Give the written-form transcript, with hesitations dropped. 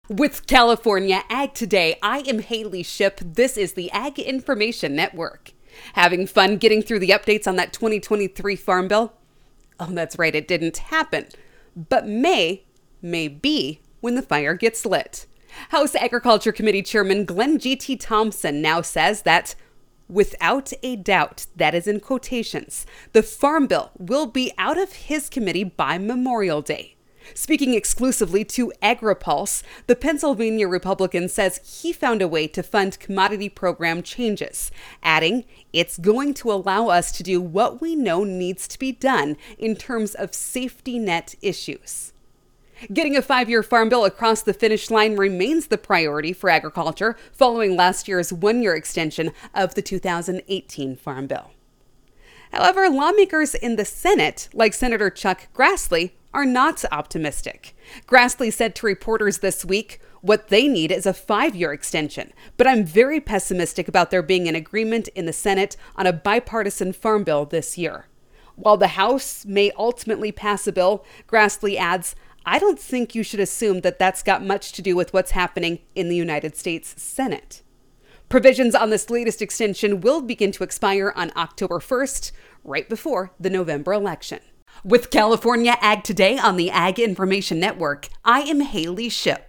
With California Ag Today, I am Haley Ship. This is the Ag Information Network. Having fun getting through the updates on that 2023 Farm Bill? Oh, that's right, it didn't happen. But may be when the fire gets lit. House Agriculture Committee Chairman Glenn G.T. Thompson now says that, without a doubt, that is in quotations, the Farm Bill will be out of his committee by Memorial Day. Speaking exclusively to AgriPulse, the Pennsylvania Republican says he found a way to fund commodity program changes, adding, "It's going to allow us to do what we know needs to be done in terms of safety net issues." Getting a 5-year farm bill across the finish line remains the priority for agriculture following last year's 1-year extension of the 2018 Farm Bill. However, lawmakers in the Senate, like Senator Chuck Grassley, are not optimistic. Grassley said to reporters this week, "What they need is a 5-year extension, but I'm very pessimistic about there being an agreement in the Senate on a bipartisan farm bill this year." While the House may ultimately pass a bill, Grassley adds, "I don't think you should assume that that's got much to do with what's happening in the United States Senate." Provisions on this latest extension will begin to expire on October 1st, right before the November election. With California Ag Today on the Ag Information Network, I am Haley Ship.